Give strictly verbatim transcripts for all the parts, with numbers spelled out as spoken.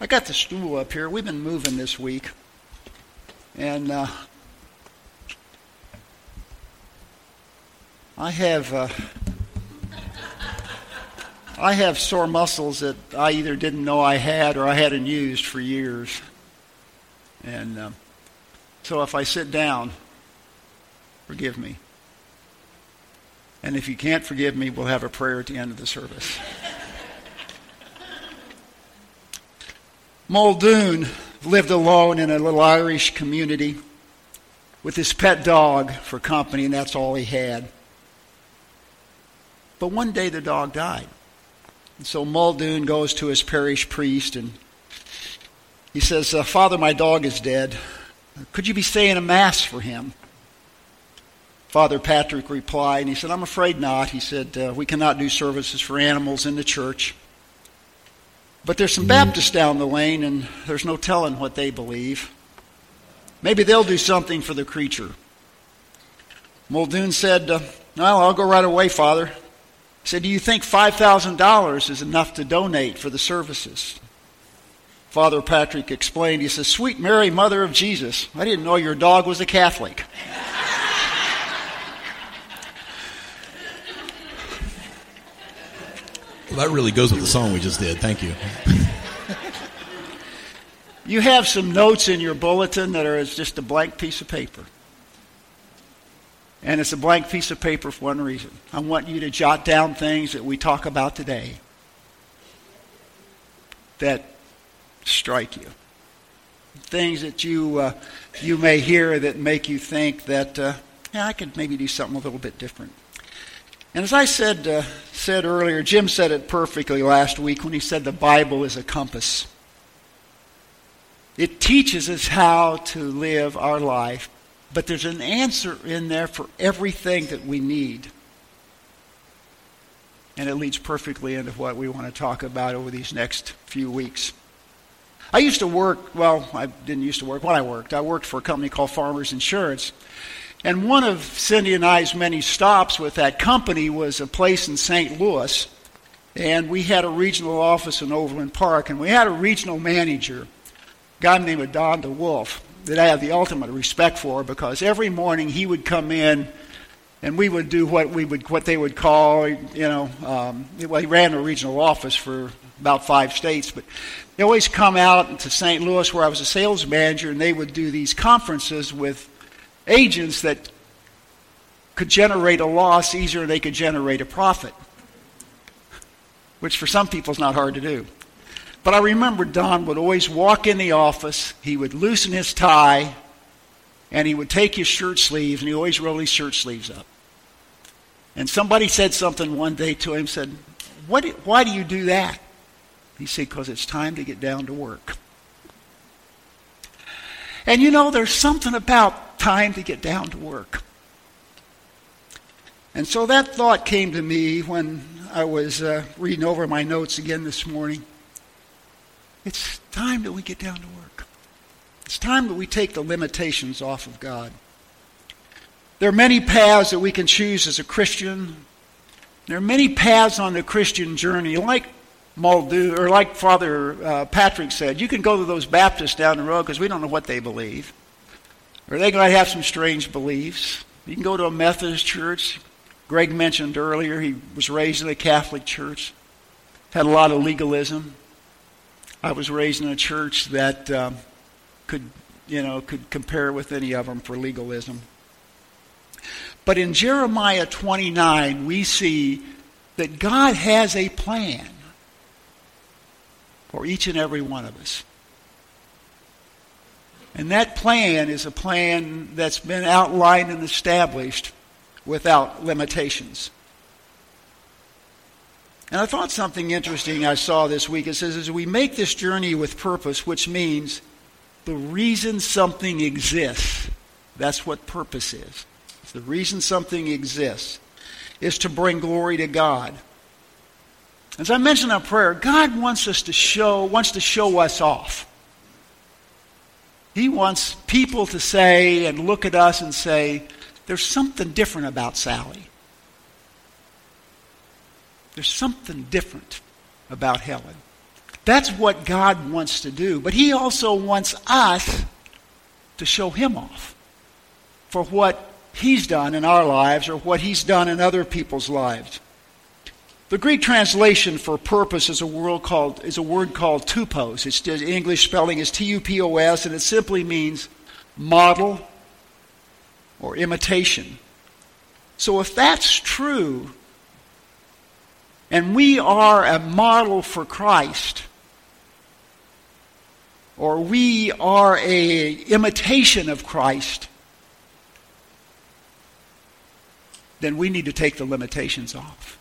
I got the stool up here. We've been moving this week. And uh, I have uh, I have sore muscles that I either didn't know I had or I hadn't used for years. And uh, so if I sit down, forgive me. And if you can't forgive me, we'll have a prayer at the end of the service. Muldoon lived alone in a little Irish community with his pet dog for company, and that's all he had. But one day the dog died. And so Muldoon goes to his parish priest and he says, uh, Father, my dog is dead. Could you be saying a mass for him? Father Patrick replied, and he said, I'm afraid not. He said, uh, we cannot do services for animals in the church. But there's some Baptists down the lane, and there's no telling what they believe. Maybe they'll do something for the creature. Muldoon said, uh, well, I'll go right away, Father. He said, do you think five thousand dollars is enough to donate for the services? Father Patrick explained, he says, Sweet Mary, Mother of Jesus, I didn't know your dog was a Catholic. Well, that really goes with the song we just did. Thank you. You have some notes in your bulletin that are just a blank piece of paper. And it's a blank piece of paper for one reason. I want you to jot down things that we talk about today that strike you. Things that you uh, you may hear that make you think that, uh, yeah, I could maybe do something a little bit different. And as I said uh, said earlier, Jim said it perfectly last week when he said the Bible is a compass. It teaches us how to live our life, but there's an answer in there for everything that we need. And it leads perfectly into what we want to talk about over these next few weeks. I used to work, well, I didn't used to work, when I worked, I worked for a company called Farmers Insurance. And one of Cindy and I's many stops with that company was a place in Saint Louis. And we had a regional office in Overland Park, and we had a regional manager, a guy named Don DeWolf, that I have the ultimate respect for, because every morning he would come in and we would do what we would what they would call, you know, um, well, he ran a regional office for about five states, but they always come out to Saint Louis where I was a sales manager, and they would do these conferences with agents that could generate a loss easier than they could generate a profit, which for some people is not hard to do. But I remember Don would always walk in the office, he would loosen his tie, and he would take his shirt sleeves, and he always rolled his shirt sleeves up. And somebody said something one day to him, said, what, why do you do that? He said, because it's time to get down to work. And you know, there's something about time to get down to work. And so that thought came to me when I was uh, reading over my notes again this morning. It's time that we get down to work. It's time that we take the limitations off of God. There are many paths that we can choose as a Christian. There are many paths on the Christian journey, like Muldoon, or like Father uh, Patrick said. You can go to those Baptists down the road because we don't know what they believe. Or they might have some strange beliefs. You can go to a Methodist church. Greg mentioned earlier he was raised in a Catholic church. Had a lot of legalism. I was raised in a church that um, could, you know, could compare with any of them for legalism. But in Jeremiah twenty-nine, we see that God has a plan for each and every one of us. And that plan is a plan that's been outlined and established without limitations. And I thought something interesting I saw this week. It says, as we make this journey with purpose, which means the reason something exists, that's what purpose is. The reason something exists is to bring glory to God. As I mentioned in prayer, God wants us to show, wants to show us off. He wants people to say and look at us and say, there's something different about Sally. There's something different about Helen. That's what God wants to do. But he also wants us to show him off for what he's done in our lives or what he's done in other people's lives. The Greek translation for purpose is a word called is a word called tupos. Its English spelling is T U P O S, and it simply means model or imitation. So if that's true, and we are a model for Christ, or we are a imitation of Christ, then we need to take the limitations off.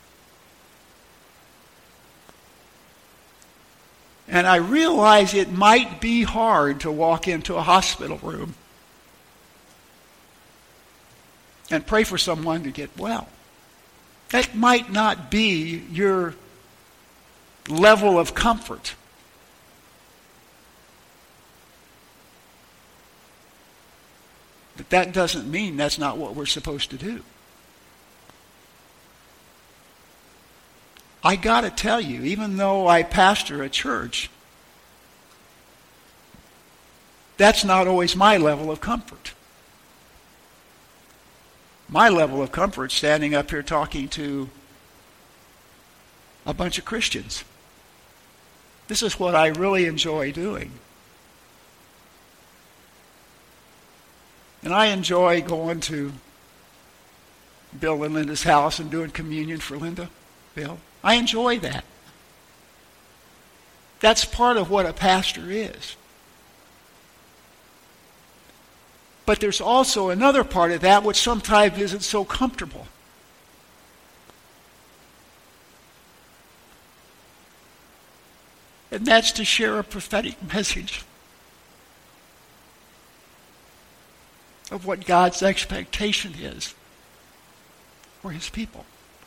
And I realize it might be hard to walk into a hospital room and pray for someone to get well. That might not be your level of comfort. But that doesn't mean that's not what we're supposed to do. I got to tell you, even though I pastor a church, that's not always my level of comfort. My level of comfort standing up here talking to a bunch of Christians. This is what I really enjoy doing. And I enjoy going to Bill and Linda's house and doing communion for Linda, Bill. I enjoy that. That's part of what a pastor is. But there's also another part of that which sometimes isn't so comfortable. And that's to share a prophetic message of what God's expectation is for his people.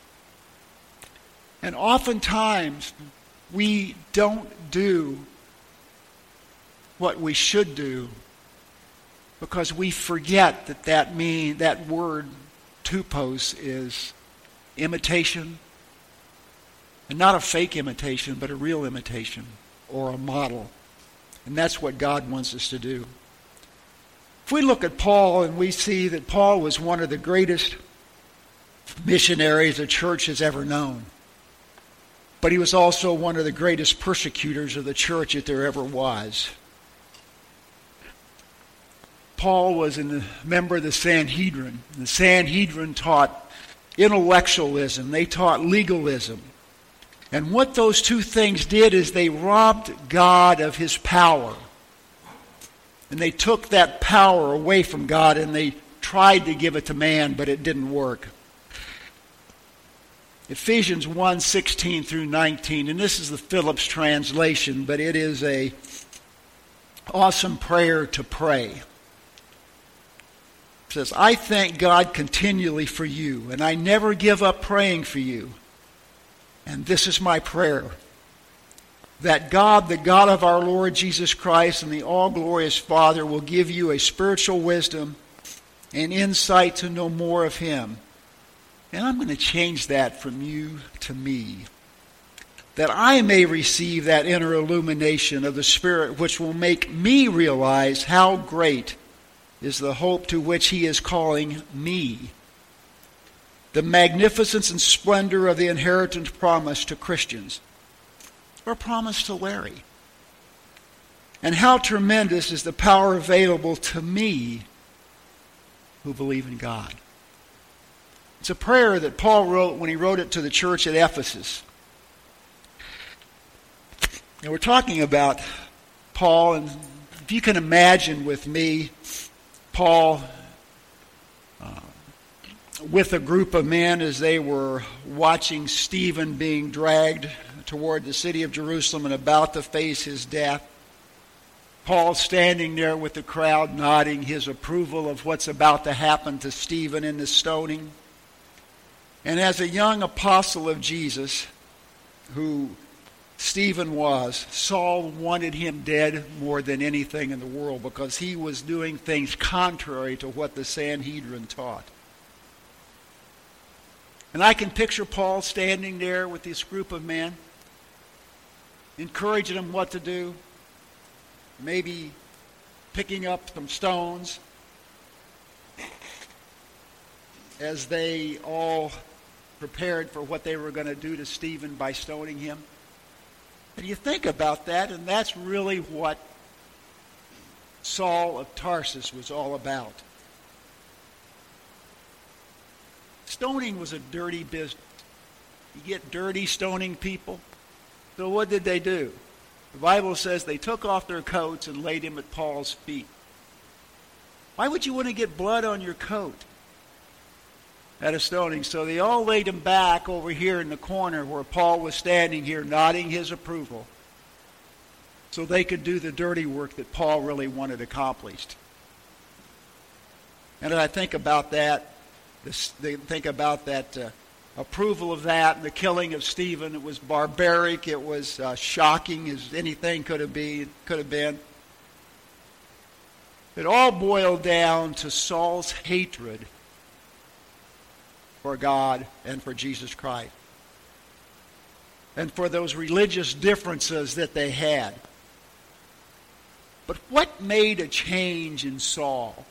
And oftentimes, we don't do what we should do because we forget that that mean that word tupos is imitation, and not a fake imitation, but a real imitation or a model. And that's what God wants us to do. If we look at Paul and we see that Paul was one of the greatest missionaries the church has ever known, but he was also one of the greatest persecutors of the church that there ever was. Paul was a member of the Sanhedrin. The Sanhedrin taught intellectualism. They taught legalism. And what those two things did is they robbed God of his power. And they took that power away from God and they tried to give it to man, but it didn't work. Ephesians one, sixteen through nineteen, and this is the Phillips translation, but it is a awesome prayer to pray. It says, I thank God continually for you, and I never give up praying for you. And this is my prayer, that God, the God of our Lord Jesus Christ and the all-glorious Father, will give you a spiritual wisdom and insight to know more of him. And I'm going to change that from you to me, that I may receive that inner illumination of the Spirit which will make me realize how great is the hope to which he is calling me, the magnificence and splendor of the inheritance promised to Christians, or promised to Larry, and how tremendous is the power available to me who believe in God. It's a prayer that Paul wrote when he wrote it to the church at Ephesus. And we're talking about Paul, and if you can imagine with me, Paul uh, with a group of men as they were watching Stephen being dragged toward the city of Jerusalem and about to face his death. Paul standing there with the crowd nodding his approval of what's about to happen to Stephen in the stoning. And as a young apostle of Jesus, who Stephen was, Saul wanted him dead more than anything in the world because he was doing things contrary to what the Sanhedrin taught. And I can picture Paul standing there with this group of men. encouraging them what to do, maybe picking up some stones as they all prepared for what they were going to do to Stephen by stoning him. And you think about that, and that's really what Saul of Tarsus was all about. Stoning was a dirty business. You get dirty stoning people. So what did they do? The Bible says they took off their coats and laid him at Paul's feet. Why would you want to get blood on your coat at a stoning? So they all laid him back over here in the corner where Paul was standing here nodding his approval, so they could do the dirty work that Paul really wanted accomplished. And as I think about that, this, they think about that uh, approval of that and the killing of Stephen. It was barbaric. It was uh, shocking as anything could have been. Could have been. It all boiled down to Saul's hatred for God and for Jesus Christ, and for those religious differences that they had. But what made a change in Saul?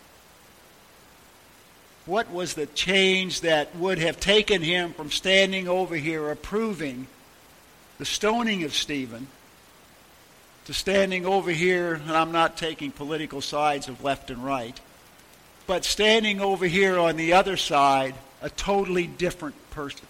What was the change that would have taken him from standing over here approving the stoning of Stephen to standing over here, and I'm not taking political sides of left and right, but standing over here on the other side, a totally different person?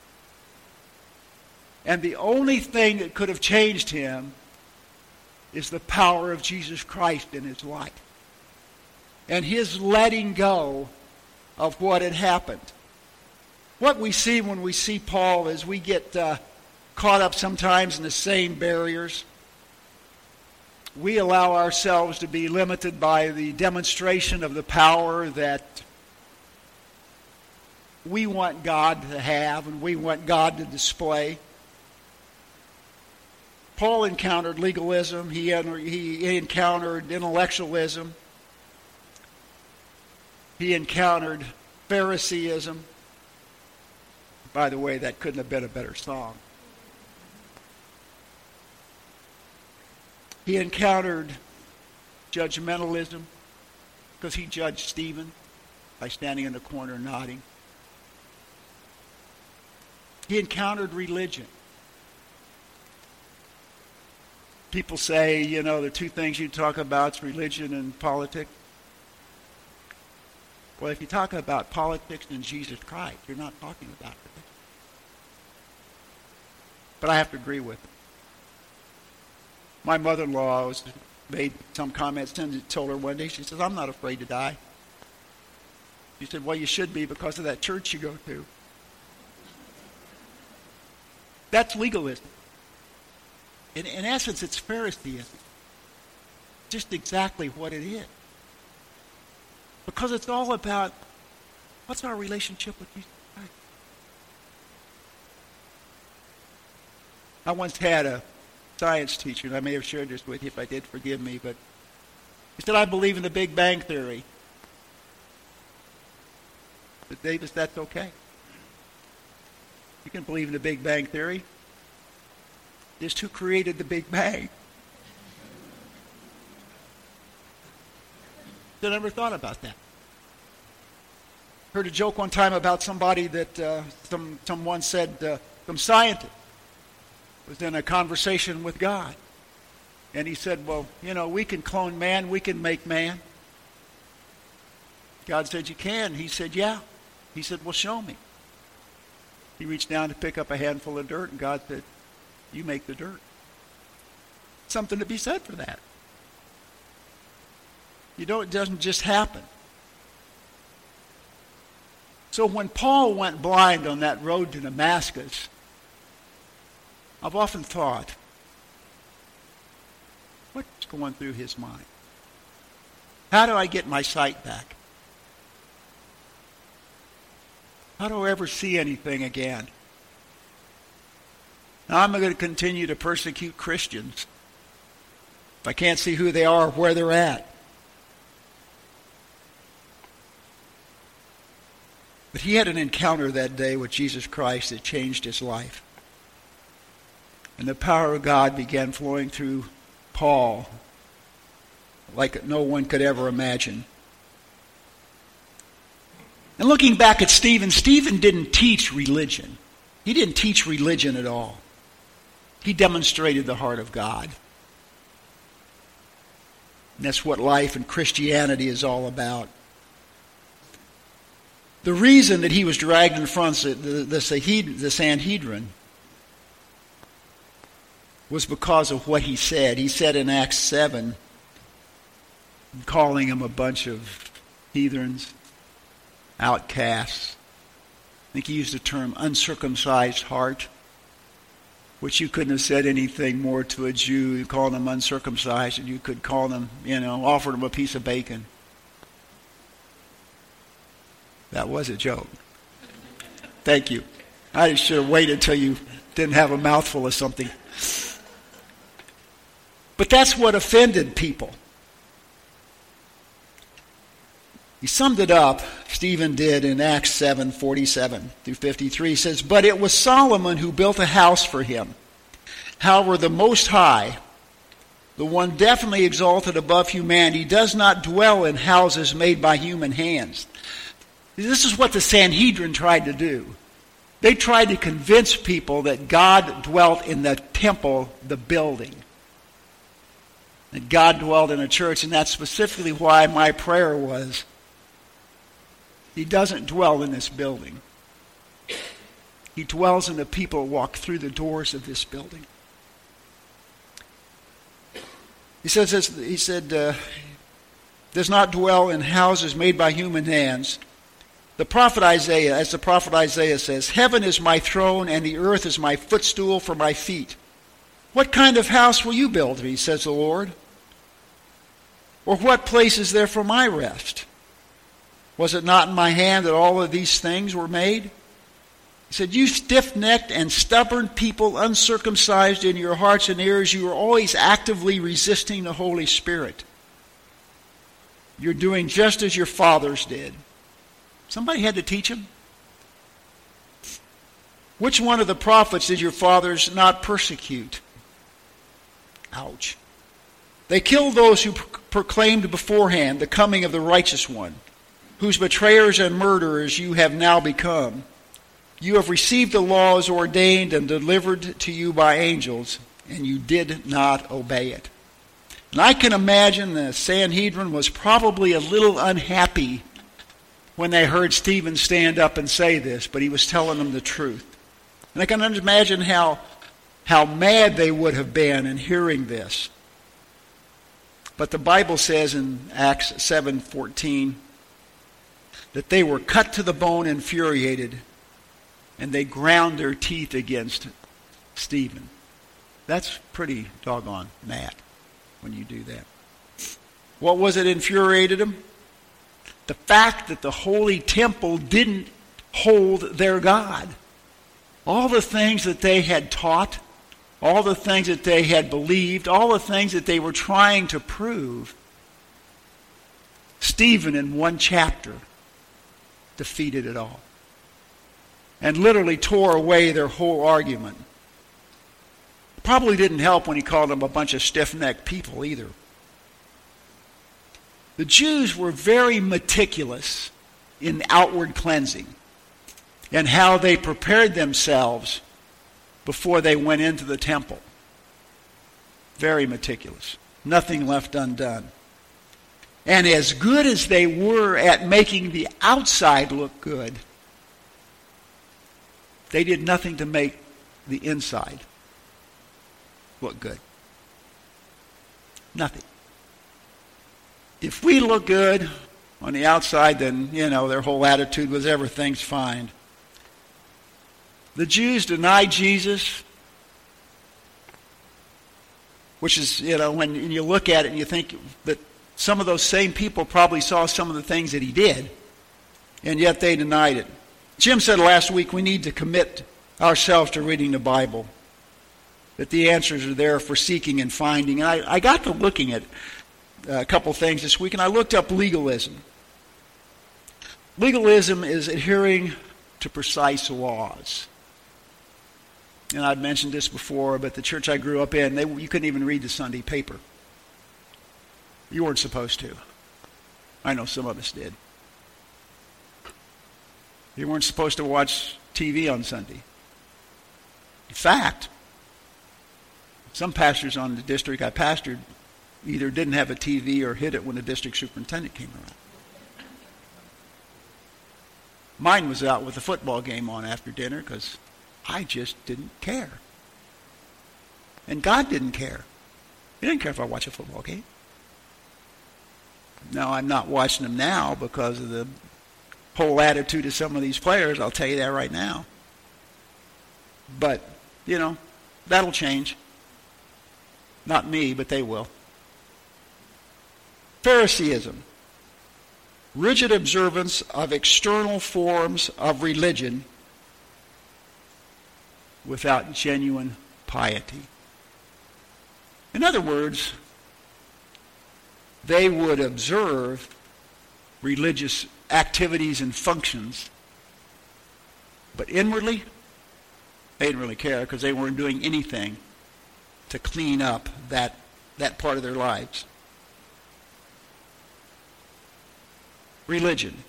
And the only thing that could have changed him is the power of Jesus Christ in his life, and his letting go of what had happened. What we see when we see Paul is we get uh, caught up sometimes in the same barriers. We allow ourselves to be limited by the demonstration of the power that we want God to have and we want God to display. Paul encountered legalism. He, he encountered intellectualism. He encountered Phariseeism. By the way, that couldn't have been a better song. He encountered judgmentalism because he judged Stephen by standing in the corner nodding. He encountered religion. People say, you know, the two things you talk about is religion and politics. Well, if you talk about politics and Jesus Christ, you're not talking about it. But I have to agree with him. My mother-in-law was, made some comments and told her one day, she says, I'm not afraid to die. She said, well, you should be because of that church you go to. That's legalism. In, in essence, it's Phariseeism. Just exactly what it is. Because it's all about, what's our relationship with Jesus Christ? I once had a science teacher, and I may have shared this with you. If I did, forgive me, but he said, I believe in the Big Bang Theory. But Davis, that's okay. You can believe in the Big Bang Theory. Just who created the Big Bang? I never thought about that. Heard a joke one time about somebody that uh, some someone said, uh, some scientist was in a conversation with God. And he said, well, you know, we can clone man, we can make man. God said, you can. He said, yeah. He said, well, show me. He reached down to pick up a handful of dirt, and God said, you make the dirt. Something to be said for that. You know, it doesn't just happen. So when Paul went blind on that road to Damascus, I've often thought, what's going through his mind? How do I get my sight back? How do I ever see anything again? Now I'm going to continue to persecute Christians if I can't see who they are or where they're at. But he had an encounter that day with Jesus Christ that changed his life. And the power of God began flowing through Paul like no one could ever imagine. And looking back at Stephen, Stephen didn't teach religion. He didn't teach religion at all. He demonstrated the heart of God. And that's what life and Christianity is all about. The reason that he was dragged in front of the, the, the Sanhedrin was because of what he said. He said in Acts seven, calling them a bunch of heathens, outcasts. I think he used the term uncircumcised heart, which you couldn't have said anything more to a Jew. You called them uncircumcised, and you could call them, you know, offered them a piece of bacon. That was a joke. Thank you. I should have waited until you didn't have a mouthful of something. But that's what offended people. He summed it up, Stephen did, in Acts seven, forty-seven through fifty-three. He says, "But it was Solomon who built a house for him. However, the Most High, the one definitely exalted above humanity, does not dwell in houses made by human hands." This is what the Sanhedrin tried to do. They tried to convince people that God dwelt in the temple, the building. That God dwelled in a church, and that's specifically why my prayer was, He doesn't dwell in this building. He dwells in the people who walk through the doors of this building. He says, this, he said, uh, does not dwell in houses made by human hands. The prophet Isaiah, as the prophet Isaiah says, "Heaven is my throne and the earth is my footstool for my feet. What kind of house will you build me, says the Lord? Or what place is there for my rest? Was it not in my hand that all of these things were made?" He said, "You stiff-necked and stubborn people, uncircumcised in your hearts and ears, you are always actively resisting the Holy Spirit. You're doing just as your fathers did." Somebody had to teach them. "Which one of the prophets did your fathers not persecute?" Ouch. "They killed those who proclaimed beforehand the coming of the righteous one, whose betrayers and murderers you have now become. You have received the laws ordained and delivered to you by angels, and you did not obey it." And I can imagine the Sanhedrin was probably a little unhappy when they heard Stephen stand up and say this, but he was telling them the truth. And I can imagine how, how mad they would have been in hearing this. But the Bible says in Acts seven fourteen that they were cut to the bone, infuriated, and they ground their teeth against Stephen. That's pretty doggone mad when you do that. What was it infuriated them? The fact that the holy temple didn't hold their God. All the things that they had taught, all the things that they had believed, all the things that they were trying to prove, Stephen in one chapter defeated it all. And literally tore away their whole argument. Probably didn't help when he called them a bunch of stiff-necked people either. The Jews were very meticulous in outward cleansing and how they prepared themselves before they went into the temple. Very meticulous. Nothing left undone. And as good as they were at making the outside look good, they did nothing to make the inside look good. Nothing. If we look good on the outside, then, you know, their whole attitude was everything's fine. The Jews denied Jesus, which is, you know, when you look at it and you think that some of those same people probably saw some of the things that he did, and yet they denied it. Jim said last week we need to commit ourselves to reading the Bible, that the answers are there for seeking and finding. And I, I got to looking at a couple things this week, and I looked up legalism. Legalism is adhering to precise laws. and I've mentioned this before, but the church I grew up in, they, you couldn't even read the Sunday paper. You weren't supposed to. I know some of us did. You weren't supposed to watch T V on Sunday. In fact, some pastors on the district I pastored either didn't have a T V or hid it when the district superintendent came around. Mine was out with the football game on after dinner because I just didn't care. And God didn't care. He didn't care if I watch a football game. Now, I'm not watching them now because of the whole attitude of some of these players. I'll tell you that right now. But, you know, that'll change. Not me, but they will. Phariseeism. Rigid observance of external forms of religion without genuine piety. In other words, they would observe religious activities and functions, but inwardly, they didn't really care because they weren't doing anything to clean up that, that part of their lives. Religion.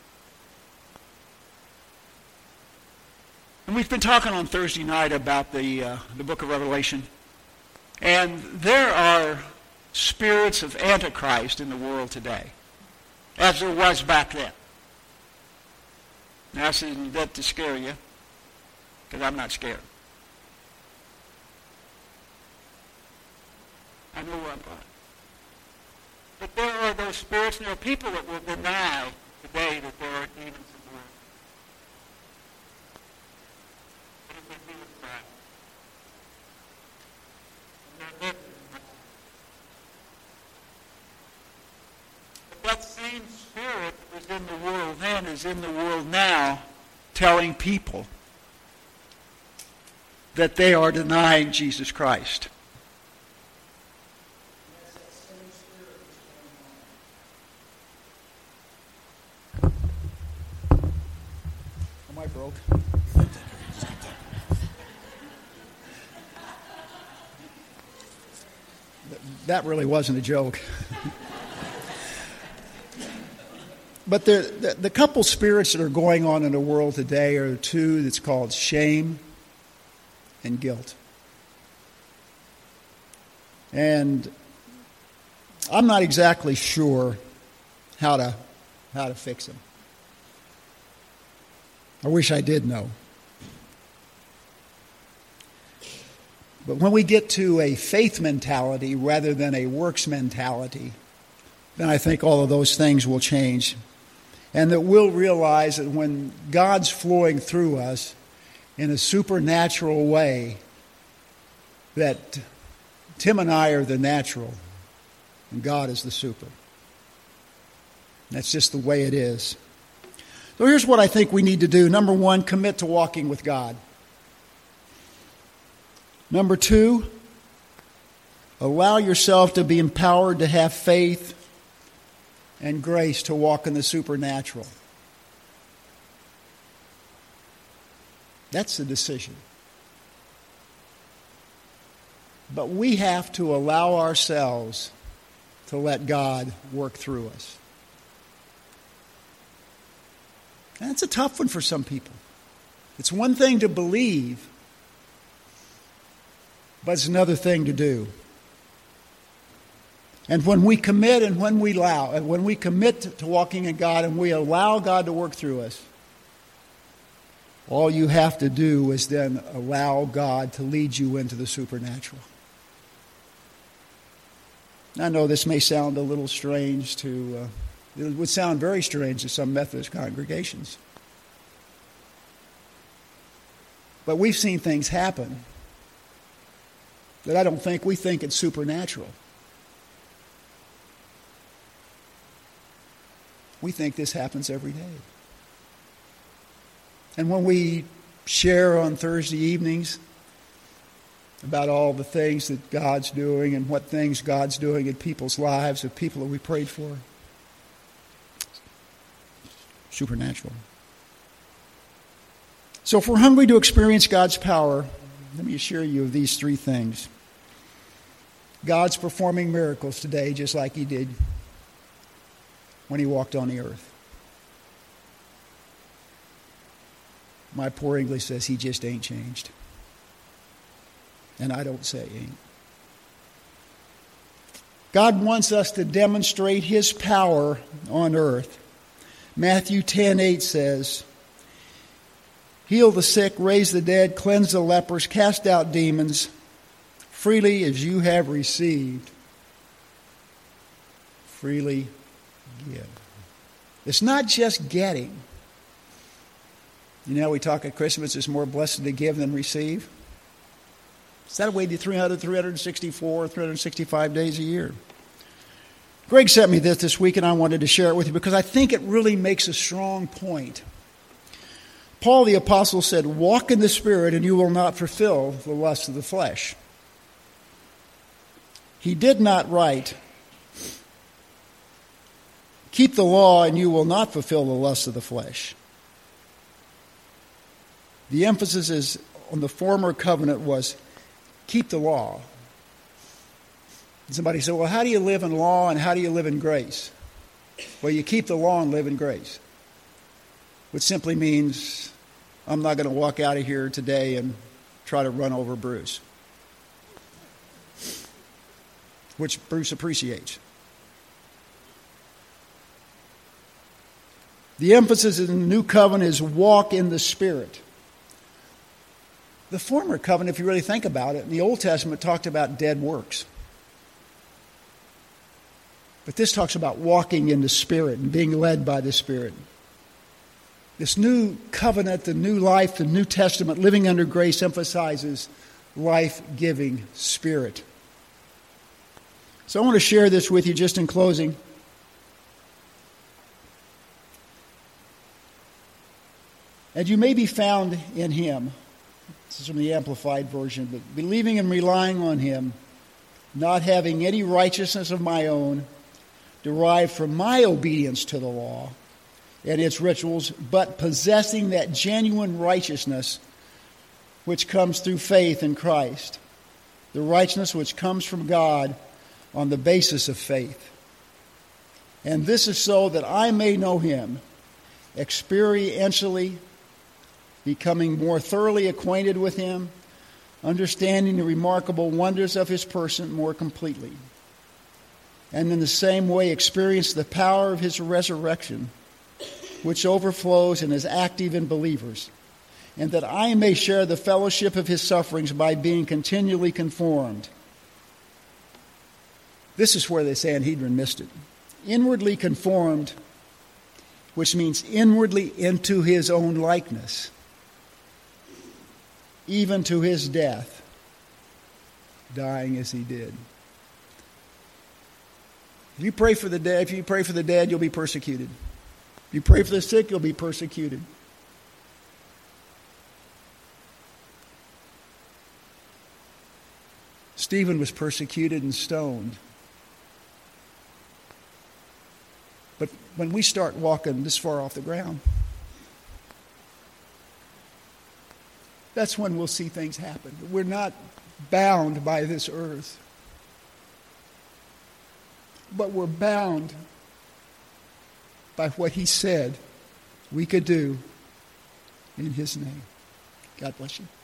And we've been talking on Thursday night about the uh, the book of Revelation. And there are spirits of Antichrist in the world today, as there was back then. Now, this isn't that to scare you, because I'm not scared. I know where I'm going. But there are those spirits, and there are people that will deny today that there are demons in the world. What if they do with that? And they're living in that. But that same spirit that was in the world then is in the world now, telling people that they are denying Jesus Christ. I broke. That really wasn't a joke. But the, the, the couple spirits that are going on in the world today are two that's called shame and guilt. And I'm not exactly sure how to how to fix them. I wish I did know. But when we get to a faith mentality rather than a works mentality, then I think all of those things will change. And that we'll realize that when God's flowing through us in a supernatural way, that Tim and I are the natural and God is the super. That's just the way it is. So here's what I think we need to do. Number one, commit to walking with God. Number two, allow yourself to be empowered to have faith and grace to walk in the supernatural. That's the decision. But we have to allow ourselves to let God work through us. That's a tough one for some people. It's one thing to believe, but it's another thing to do. And when we commit and when we allow, and when we commit to walking in God and we allow God to work through us, all you have to do is then allow God to lead you into the supernatural. I know this may sound a little strange to... Uh, It would sound very strange to some Methodist congregations. But we've seen things happen that I don't think we think it's supernatural. We think this happens every day. And when we share on Thursday evenings about all the things that God's doing and what things God's doing in people's lives, of people that we prayed for, supernatural. So if we're hungry to experience God's power, let me assure you of these three things. God's performing miracles today just like he did when he walked on the earth. My poor English says he just ain't changed. And I don't say ain't. God wants us to demonstrate his power on earth. Matthew ten eight says, heal the sick, raise the dead, cleanse the lepers, cast out demons, freely as you have received, freely give. It's not just getting. You know, we talk at Christmas, it's more blessed to give than receive. Is that a way to three hundred, three hundred sixty-four, three hundred sixty-five days a year? Greg sent me this this week, and I wanted to share it with you because I think it really makes a strong point. Paul the Apostle said, walk in the Spirit, and you will not fulfill the lust of the flesh. He did not write, keep the law, and you will not fulfill the lust of the flesh. The emphasis is on the former covenant was, keep the law. And somebody said, well, how do you live in law and how do you live in grace? Well, you keep the law and live in grace. Which simply means I'm not going to walk out of here today and try to run over Bruce. Which Bruce appreciates. The emphasis in the new covenant is walk in the Spirit. The former covenant, if you really think about it, in the Old Testament talked about dead works. But this talks about walking in the Spirit and being led by the Spirit. This new covenant, the new life, the New Testament, living under grace, emphasizes life-giving Spirit. So I want to share this with you just in closing. And you may be found in him. This is from the Amplified Version. But believing and relying on him, not having any righteousness of my own, derived from my obedience to the law and its rituals, but possessing that genuine righteousness which comes through faith in Christ, the righteousness which comes from God on the basis of faith. And this is so that I may know him, experientially, becoming more thoroughly acquainted with him, understanding the remarkable wonders of his person more completely, and in the same way experience the power of his resurrection, which overflows and is active in believers, and that I may share the fellowship of his sufferings by being continually conformed. This is where the Sanhedrin missed it. Inwardly conformed, which means inwardly into his own likeness, even to his death, dying as he did. If you pray for the dead, if you pray for the dead, you'll be persecuted. If you pray for the sick, you'll be persecuted. Stephen was persecuted and stoned. But when we start walking this far off the ground, that's when we'll see things happen. We're not bound by this earth, but we're bound by what he said we could do in his name. God bless you.